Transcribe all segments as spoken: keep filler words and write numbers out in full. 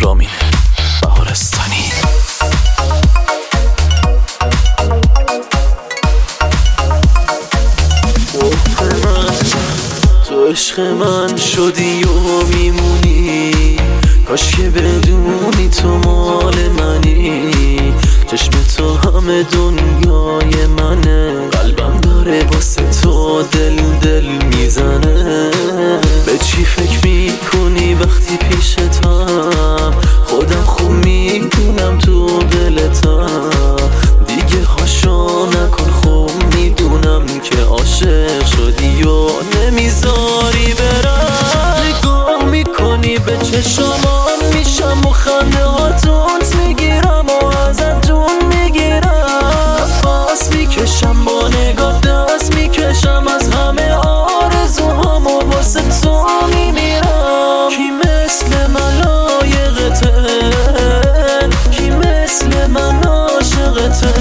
رامین بهارستانی. تو عشق من شدی و میمونی، کاش که بدونی تو مال منی. چشم تو همه دنیای منه، قلبم داره واسه تو دل دل میزنه. به چی فکر میکنی وقتی پیشتم؟ خودم خوب میدونم تو دلتم. دیگه هاشو نکن، خوب میدونم که عاشق شدی و نمیذاری برم. نگاه میکنی به چشمان میشم و خنده هاتونت میگیرم و ازت جون میگیرم. نفس میکشم با نگاه دست میکشم، از همه آرزوهام و واسه تو میمیرم. کی مثل من لایقته؟ کی مثل من عاشقته؟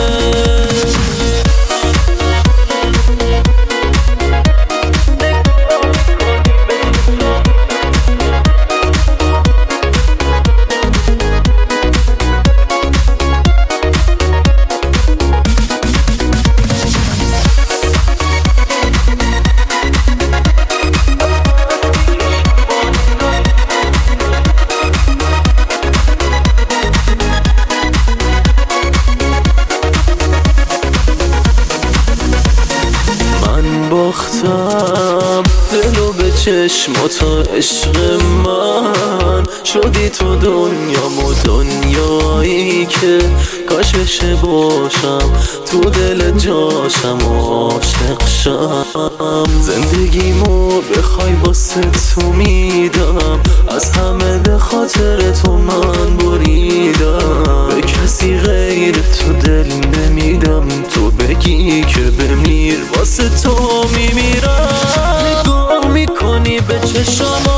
باختم دلو به چشمات و عشق من، شدی تو دنیام و دنیایی که کاش بشه باشم تو دل جاشم و عاشق شم. زندگیمو بخوای واسه تو میدم، از همه به خاطر تو من بریدم. به کسی غیر تو دل نمیدم، تو بگی که بمیر واسه تو میمیرم. نگاه میکنی به چشام